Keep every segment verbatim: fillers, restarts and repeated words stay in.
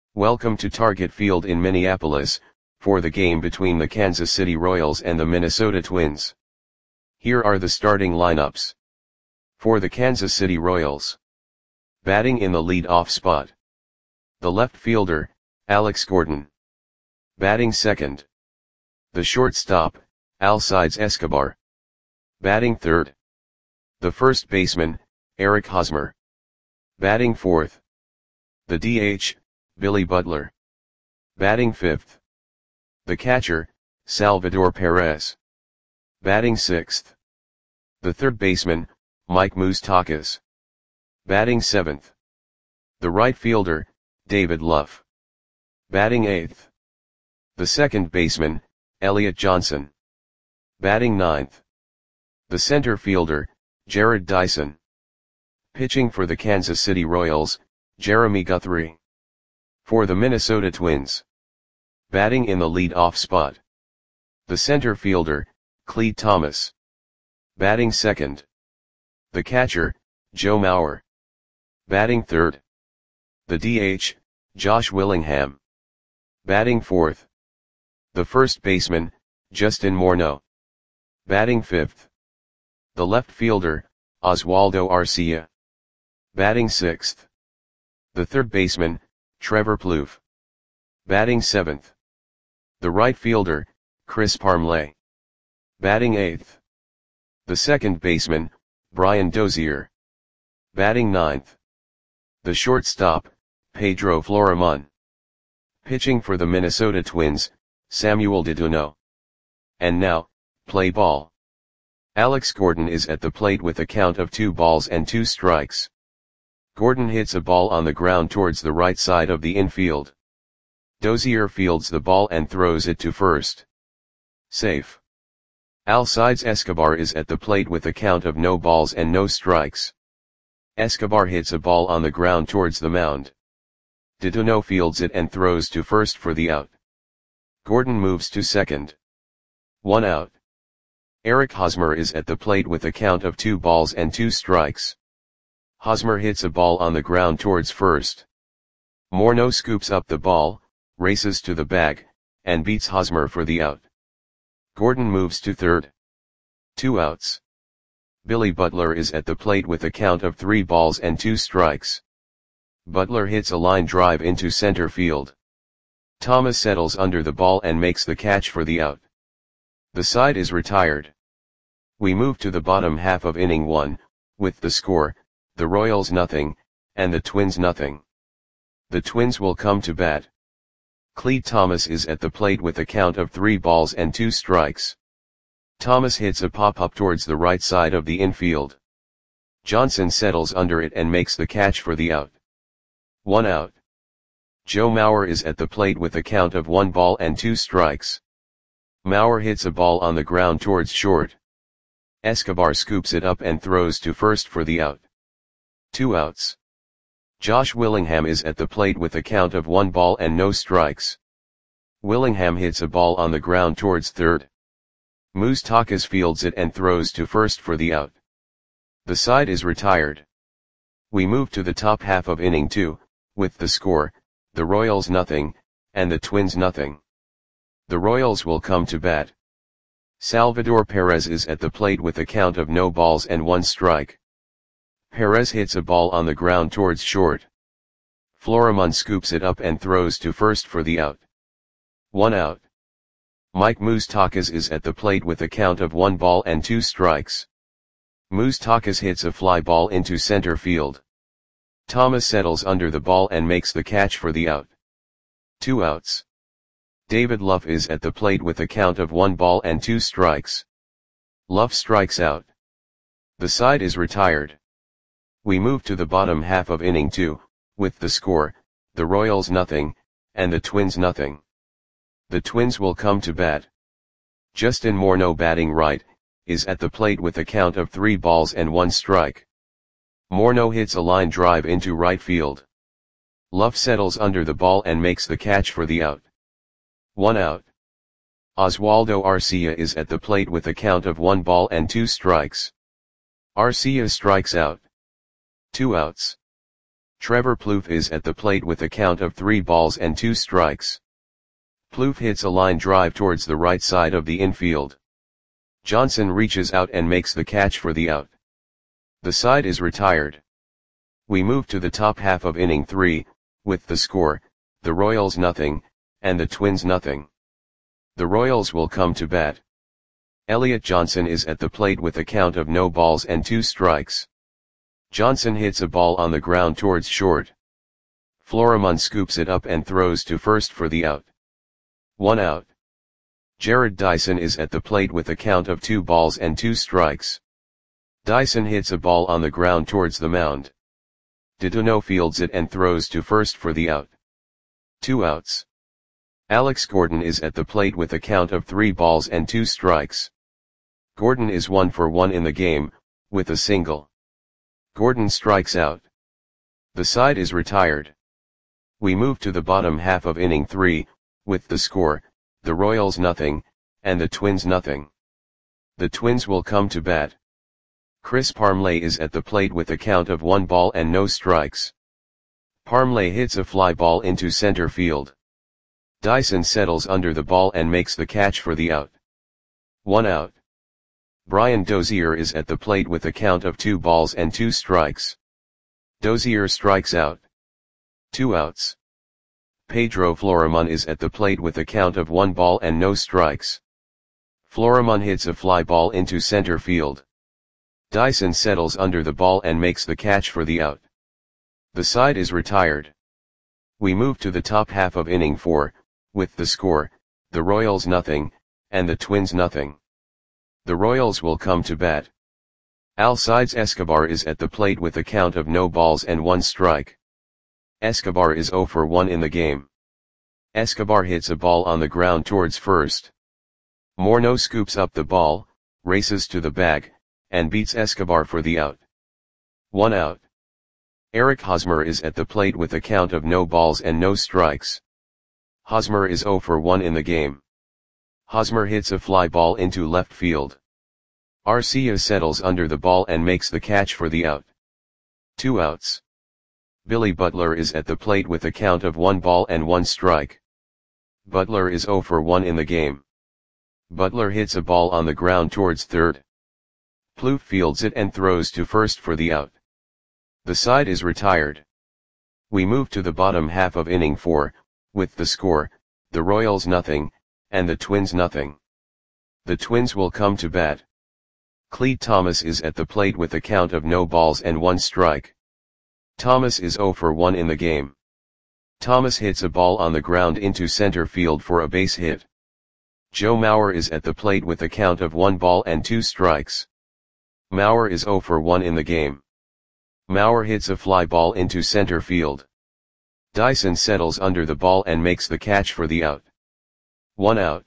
Welcome to Target Field in Minneapolis, for the game between the Kansas City Royals and the Minnesota Twins. Here are the starting lineups. For the Kansas City Royals. Batting in the lead-off spot. The left fielder, Alex Gordon. Batting second. The shortstop, Alcides Escobar. Batting third. The first baseman, Eric Hosmer. Batting fourth. The D H, Billy Butler. Batting fifth. The catcher, Salvador Perez. Batting sixth. The third baseman, Mike Moustakas. Batting seventh. The right fielder, David Luff. Batting eighth. The second baseman, Elliot Johnson. Batting ninth. The center fielder, Jared Dyson. Pitching for the Kansas City Royals, Jeremy Guthrie. For the Minnesota Twins. Batting in the lead-off spot. The center fielder, Clete Thomas. Batting second. The catcher, Joe Mauer. Batting third. The D H, Josh Willingham. Batting fourth. The first baseman, Justin Morneau. Batting fifth. The left fielder, Oswaldo Arcia. Batting sixth. The third baseman, Trevor Plouffe. Batting seventh. The right fielder, Chris Parmelee. Batting eighth. The second baseman, Brian Dozier. Batting ninth. The shortstop, Pedro Florimon. Pitching for the Minnesota Twins, Samuel Deduno. And now, play ball. Alex Gordon is at the plate with a count of two balls and two strikes. Gordon hits a ball on the ground towards the right side of the infield. Dozier fields the ball and throws it to first. Safe. Alcides Escobar is at the plate with a count of no balls and no strikes. Escobar hits a ball on the ground towards the mound. Deduno fields it and throws to first for the out. Gordon moves to second. One out. Eric Hosmer is at the plate with a count of two balls and two strikes. Hosmer hits a ball on the ground towards first. Morneau scoops up the ball, races to the bag, and beats Hosmer for the out. Gordon moves to third. Two outs. Billy Butler is at the plate with a count of three balls and two strikes. Butler hits a line drive into center field. Thomas settles under the ball and makes the catch for the out. The side is retired. We move to the bottom half of inning one, with the score, the Royals nothing, and the Twins nothing. The Twins will come to bat. Clete Thomas is at the plate with a count of three balls and two strikes. Thomas hits a pop-up towards the right side of the infield. Johnson settles under it and makes the catch for the out. One out. Joe Mauer is at the plate with a count of one ball and two strikes. Mauer hits a ball on the ground towards short. Escobar scoops it up and throws to first for the out. Two outs. Josh Willingham is at the plate with a count of one ball and no strikes. Willingham hits a ball on the ground towards third. Moustakas fields it and throws to first for the out. The side is retired. We move to the top half of inning two, with the score, the Royals nothing, and the Twins nothing. The Royals will come to bat. Salvador Perez is at the plate with a count of no balls and one strike. Perez hits a ball on the ground towards short. Florimon scoops it up and throws to first for the out. One out. Mike Moustakas is at the plate with a count of one ball and two strikes. Moustakas hits a fly ball into center field. Thomas settles under the ball and makes the catch for the out. Two outs. David Luff is at the plate with a count of one ball and two strikes. Luff strikes out. The side is retired. We move to the bottom half of inning two, with the score, the Royals nothing, and the Twins nothing. The Twins will come to bat. Justin Morneau batting right, is at the plate with a count of three balls and one strike. Morneau hits a line drive into right field. Luff settles under the ball and makes the catch for the out. One out. Oswaldo Arcia is at the plate with a count of one ball and two strikes. Arcia strikes out. Two outs. Trevor Plouffe is at the plate with a count of three balls and two strikes. Plouffe hits a line drive towards the right side of the infield. Johnson reaches out and makes the catch for the out. The side is retired. We move to the top half of inning three, with the score, the Royals nothing, and the Twins nothing. The Royals will come to bat. Elliot Johnson is at the plate with a count of no balls and two strikes. Johnson hits a ball on the ground towards short. Florimon scoops it up and throws to first for the out. One out. Jarrod Dyson is at the plate with a count of two balls and two strikes. Dyson hits a ball on the ground towards the mound. Ditono fields it and throws to first for the out. Two outs. Alex Gordon is at the plate with a count of three balls and two strikes. Gordon is one for one in the game, with a single. Gordon strikes out. The side is retired. We move to the bottom half of inning three, with the score, the Royals nothing, and the Twins nothing. The Twins will come to bat. Chris Parmelee is at the plate with a count of one ball and no strikes. Parmelee hits a fly ball into center field. Dyson settles under the ball and makes the catch for the out. One out. Brian Dozier is at the plate with a count of two balls and two strikes. Dozier strikes out. Two outs. Pedro Florimon is at the plate with a count of one ball and no strikes. Florimon hits a fly ball into center field. Dyson settles under the ball and makes the catch for the out. The side is retired. We move to the top half of inning four, with the score, the Royals nothing, and the Twins nothing. The Royals will come to bat. Alcides Escobar is at the plate with a count of no balls and one strike. Escobar is zero for one in the game. Escobar hits a ball on the ground towards first. Morneau scoops up the ball, races to the bag, and beats Escobar for the out. One out. Eric Hosmer is at the plate with a count of no balls and no strikes. Hosmer is zero for one in the game. Hosmer hits a fly ball into left field. Arcia settles under the ball and makes the catch for the out. Two outs. Billy Butler is at the plate with a count of one ball and one strike. Butler is zero for one in the game. Butler hits a ball on the ground towards third. Plouffe fields it and throws to first for the out. The side is retired. We move to the bottom half of inning four, with the score, the Royals nothing, and the Twins nothing. The Twins will come to bat. Clete Thomas is at the plate with a count of no balls and one strike. Thomas is zero for one in the game. Thomas hits a ball on the ground into center field for a base hit. Joe Mauer is at the plate with a count of one ball and two strikes. Mauer is zero for one in the game. Mauer hits a fly ball into center field. Dyson settles under the ball and makes the catch for the out. One out.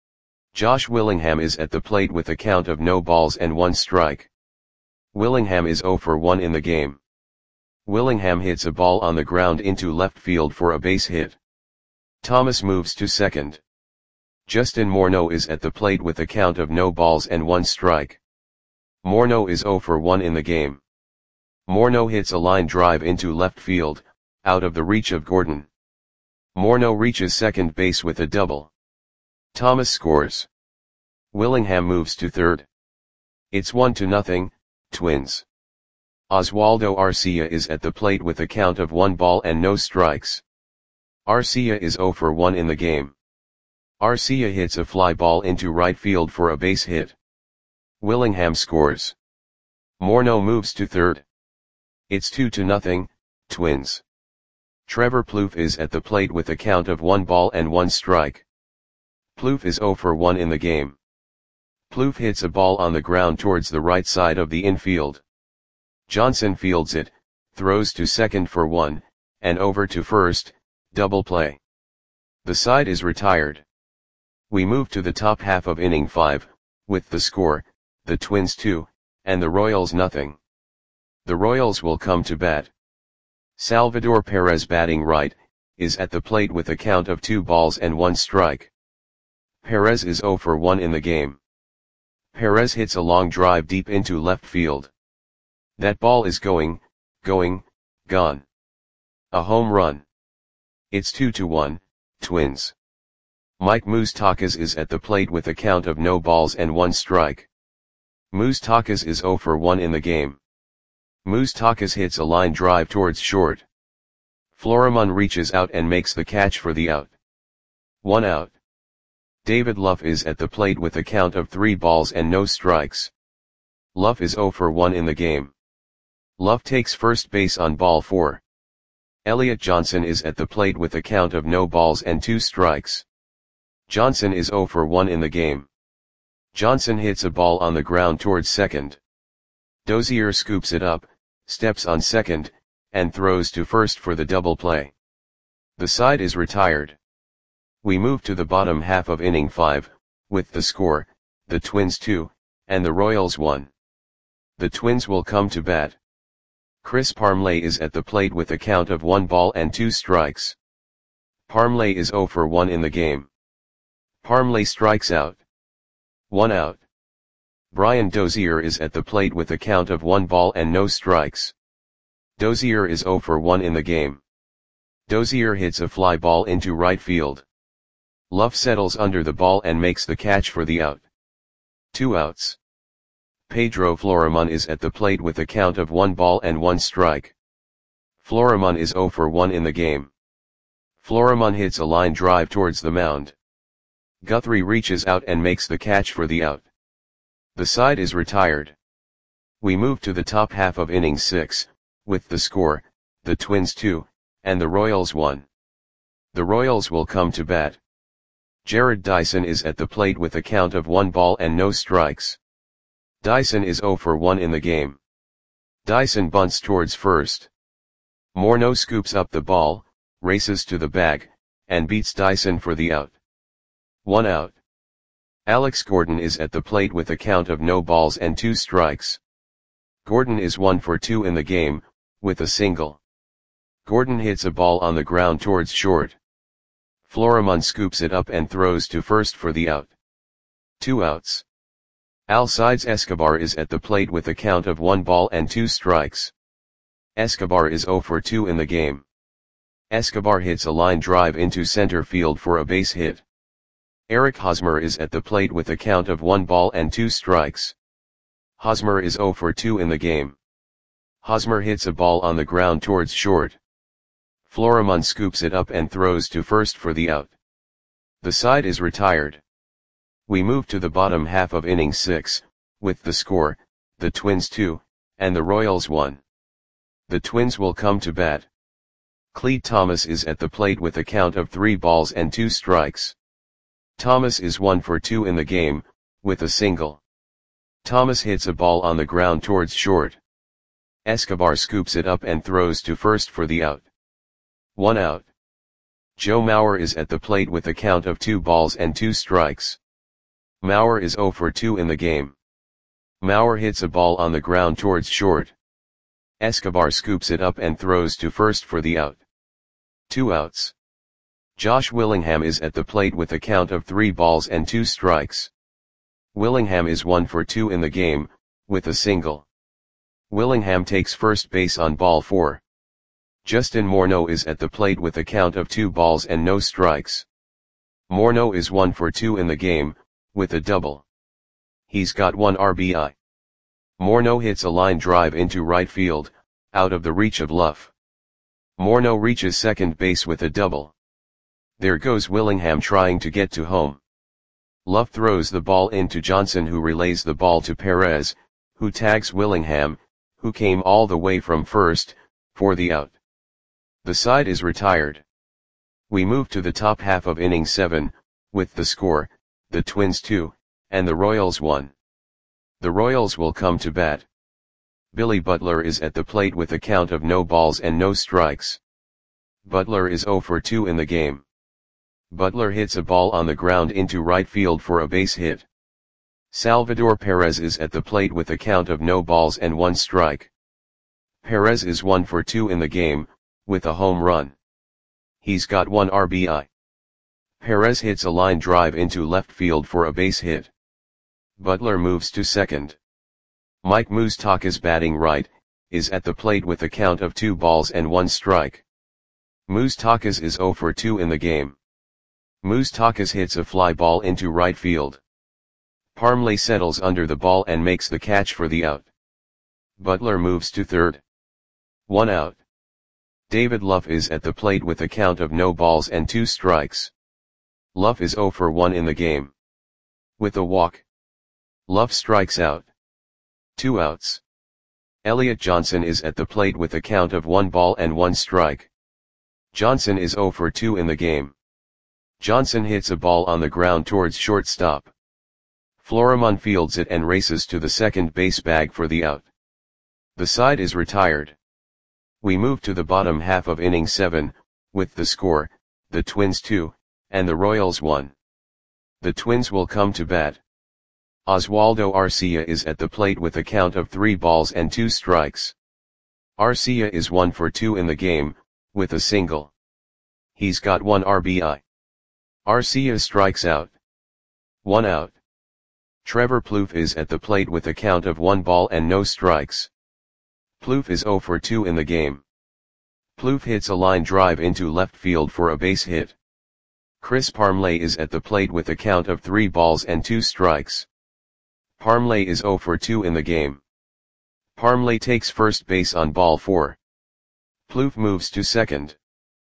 Josh Willingham is at the plate with a count of no balls and one strike. Willingham is zero for one in the game. Willingham hits a ball on the ground into left field for a base hit. Thomas moves to second. Justin Morneau is at the plate with a count of no balls and one strike. Morneau is zero for one in the game. Morneau hits a line drive into left field, out of the reach of Gordon. Morneau reaches second base with a double. Thomas scores. Willingham moves to third. It's one to nothing, Twins. Oswaldo Arcia is at the plate with a count of one ball and no strikes. Arcia is zero for one in the game. Arcia hits a fly ball into right field for a base hit. Willingham scores. Morneau moves to third. It's two to nothing, Twins. Trevor Plouffe is at the plate with a count of one ball and one strike. Plouffe is zero for one in the game. Plouffe hits a ball on the ground towards the right side of the infield. Johnson fields it, throws to second for one, and over to first, double play. The side is retired. We move to the top half of inning five, with the score, the Twins two, and the Royals nothing. The Royals will come to bat. Salvador Perez batting right, is at the plate with a count of two balls and one strike. Perez is zero for one in the game. Perez hits a long drive deep into left field. That ball is going, going, gone. A home run. It's two to one, Twins. Mike Moustakas is at the plate with a count of no balls and one strike. Moustakas is zero for one in the game. Moustakas hits a line drive towards short. Florimon reaches out and makes the catch for the out. One out. David Luff is at the plate with a count of three balls and no strikes. Luff is zero for one in the game. Luff takes first base on ball four. Elliot Johnson is at the plate with a count of no balls and two strikes. Johnson is zero for one in the game. Johnson hits a ball on the ground towards second. Dozier scoops it up, steps on second, and throws to first for the double play. The side is retired. We move to the bottom half of inning five, with the score, the Twins two, and the Royals one. The Twins will come to bat. Chris Parmelee is at the plate with a count of one ball and two strikes. Parmelee is zero for one in the game. Parmelee strikes out. One out. Brian Dozier is at the plate with a count of one ball and no strikes. Dozier is zero for one in the game. Dozier hits a fly ball into right field. Luff settles under the ball and makes the catch for the out. Two outs. Pedro Florimon is at the plate with a count of one ball and one strike. Florimon is zero for one in the game. Florimon hits a line drive towards the mound. Guthrie reaches out and makes the catch for the out. The side is retired. We move to the top half of inning six, with the score, the Twins two, and the Royals one. The Royals will come to bat. Jared Dyson is at the plate with a count of one ball and no strikes. Dyson is zero for one in the game. Dyson bunts towards first. Morneau scoops up the ball, races to the bag, and beats Dyson for the out. One out. Alex Gordon is at the plate with a count of no balls and two strikes. Gordon is one for two in the game, with a single. Gordon hits a ball on the ground towards short. Florimon scoops it up and throws to first for the out. Two outs. Alcides Escobar is at the plate with a count of one ball and two strikes. Escobar is zero for two in the game. Escobar hits a line drive into center field for a base hit. Eric Hosmer is at the plate with a count of one ball and two strikes. Hosmer is zero for two in the game. Hosmer hits a ball on the ground towards short. Florimon scoops it up and throws to first for the out. The side is retired. We move to the bottom half of inning six, with the score, the Twins two, and the Royals one. The Twins will come to bat. Clete Thomas is at the plate with a count of three balls and two strikes. Thomas is one for two in the game, with a single. Thomas hits a ball on the ground towards short. Escobar scoops it up and throws to first for the out. One out. Joe Mauer is at the plate with a count of two balls and two strikes. Mauer is zero for two in the game. Mauer hits a ball on the ground towards short. Escobar scoops it up and throws to first for the out. Two outs. Josh Willingham is at the plate with a count of three balls and two strikes. Willingham is one for two in the game, with a single. Willingham takes first base on ball four. Justin Morneau is at the plate with a count of two balls and no strikes. Morneau is one for two in the game, with a double. He's got one R B I. Morneau hits a line drive into right field, out of the reach of Luff. Morneau reaches second base with a double. There goes Willingham trying to get to home. Luff throws the ball into Johnson, who relays the ball to Perez, who tags Willingham, who came all the way from first, for the out. The side is retired. We move to the top half of inning seven, with the score, the Twins two, and the Royals one. The Royals will come to bat. Billy Butler is at the plate with a count of no balls and no strikes. Butler is zero for two in the game. Butler hits a ball on the ground into right field for a base hit. Salvador Perez is at the plate with a count of no balls and one strike. Perez is one for two in the game, with a home run. He's got one R B I. Perez hits a line drive into left field for a base hit. Butler moves to second. Mike Moustakas, batting right, is at the plate with a count of two balls and one strike. Moustakas is zero for two in the game. Moustakas hits a fly ball into right field. Parmley settles under the ball and makes the catch for the out. Butler moves to third. One out. David Luff is at the plate with a count of no balls and two strikes. Luff is zero for one in the game. With a walk, Luff strikes out. Two outs. Elliot Johnson is at the plate with a count of one ball and one strike. Johnson is zero for two in the game. Johnson hits a ball on the ground towards shortstop. Florimon fields it and races to the second base bag for the out. The side is retired. We move to the bottom half of inning seven, with the score, the Twins two, and the Royals one. The Twins will come to bat. Oswaldo Arcia is at the plate with a count of three balls and two strikes. Arcia is one for two in the game, with a single. He's got one R B I. Arcia strikes out. One out. Trevor Plouffe is at the plate with a count of one ball and no strikes. Plouffe is zero for two in the game. Plouffe hits a line drive into left field for a base hit. Chris Parmley is at the plate with a count of three balls and two strikes. Parmley is zero for two in the game. Parmley takes first base on ball four. Plouffe moves to second.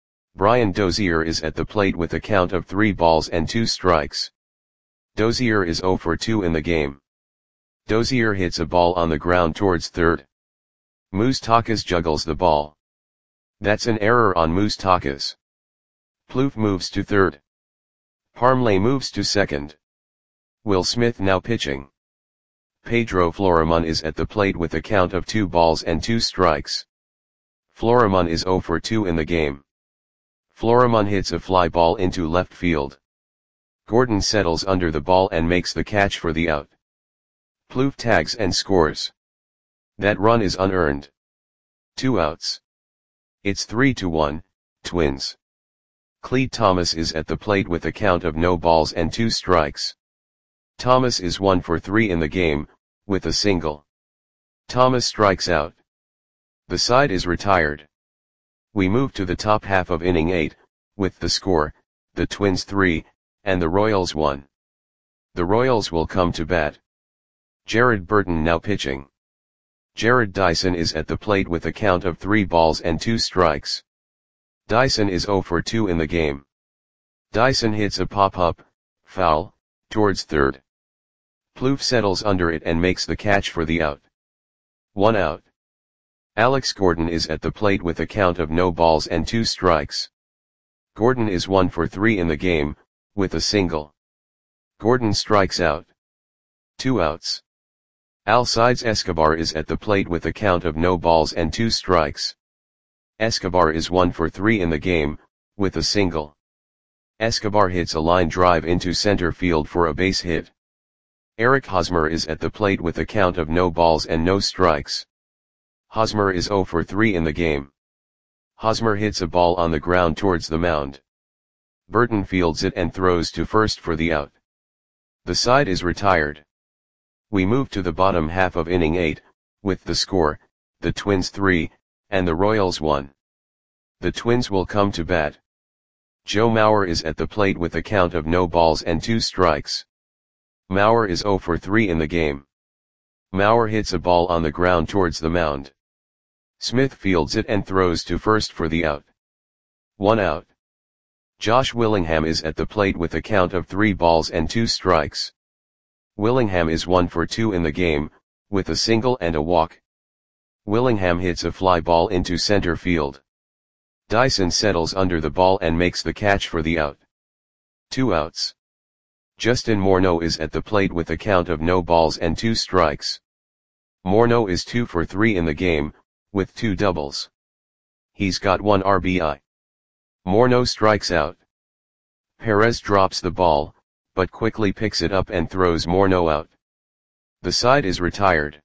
Brian Dozier is at the plate with a count of three balls and two strikes. Dozier is zero for two in the game. Dozier hits a ball on the ground towards third. Moustakas juggles the ball. That's an error on Moustakas. Plouffe moves to third. Parmley moves to second. Will Smith now pitching. Pedro Florimon is at the plate with a count of two balls and two strikes. Florimon is zero for two in the game. Florimon hits a fly ball into left field. Gordon settles under the ball and makes the catch for the out. Plouffe tags and scores. That run is unearned. Two outs. It's three to one, Twins. Clete Thomas is at the plate with a count of no balls and two strikes. Thomas is one for three in the game, with a single. Thomas strikes out. The side is retired. We move to the top half of inning eight, with the score, the Twins three, and the Royals one. The Royals will come to bat. Jared Burton now pitching. Jared Dyson is at the plate with a count of three balls and two strikes. Dyson is zero for two in the game. Dyson hits a pop-up, foul, towards third. Plouffe settles under it and makes the catch for the out. One out. Alex Gordon is at the plate with a count of no balls and two strikes. Gordon is one for three in the game, with a single. Gordon strikes out. Two outs. Alcides Escobar is at the plate with a count of no balls and two strikes. Escobar is one for three in the game, with a single. Escobar hits a line drive into center field for a base hit. Eric Hosmer is at the plate with a count of no balls and no strikes. Hosmer is zero for three in the game. Hosmer hits a ball on the ground towards the mound. Burton fields it and throws to first for the out. The side is retired. We move to the bottom half of inning eight, with the score, the Twins three, and the Royals one. The Twins will come to bat. Joe Mauer is at the plate with a count of no balls and two strikes. Mauer is zero for three in the game. Mauer hits a ball on the ground towards the mound. Smith fields it and throws to first for the out. One out. Josh Willingham is at the plate with a count of three balls and two strikes. Willingham is one for two in the game, with a single and a walk. Willingham hits a fly ball into center field. Dyson settles under the ball and makes the catch for the out. Two outs. Justin Morneau is at the plate with a count of no balls and two strikes. Morneau is two for three in the game, with two doubles. He's got one R B I. Morneau strikes out. Perez drops the ball, but quickly picks it up and throws Morneau out. The side is retired.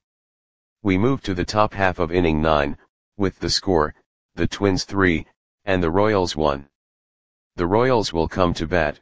We move to the top half of inning nine, with the score, the Twins three, and the Royals one. The Royals will come to bat.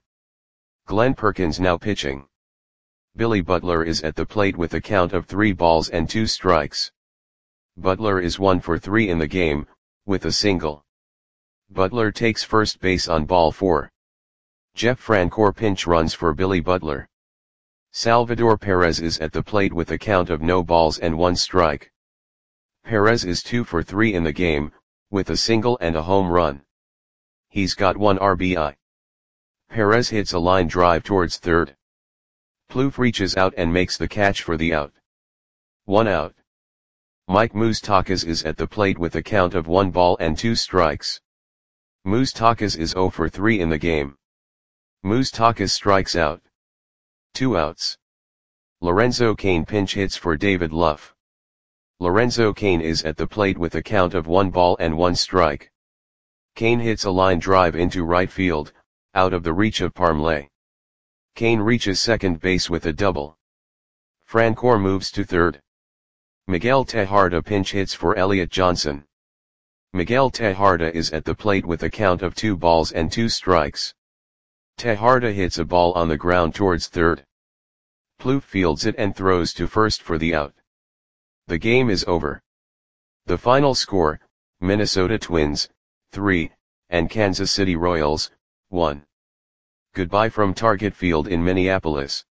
Glenn Perkins now pitching. Billy Butler is at the plate with a count of three balls and two strikes. Butler is one for three in the game, with a single. Butler takes first base on ball four. Jeff Francoeur pinch runs for Billy Butler. Salvador Perez is at the plate with a count of no balls and one strike. Perez is two for three in the game, with a single and a home run. He's got one R B I. Perez hits a line drive towards third. Plouffe reaches out and makes the catch for the out. One out. Mike Moustakas is at the plate with a count of one ball and two strikes. Moustakas is zero for three in the game. Moustakas strikes out. Two outs. Lorenzo Cain pinch hits for David Luff. Lorenzo Cain is at the plate with a count of one ball and one strike. Cain hits a line drive into right field, out of the reach of Parmley. Cain reaches second base with a double. Francoeur moves to third. Miguel Tejada pinch hits for Elliot Johnson. Miguel Tejada is at the plate with a count of two balls and two strikes. Tejada hits a ball on the ground towards third. Plouffe fields it and throws to first for the out. The game is over. The final score, Minnesota Twins, three, and Kansas City Royals, one. Goodbye from Target Field in Minneapolis.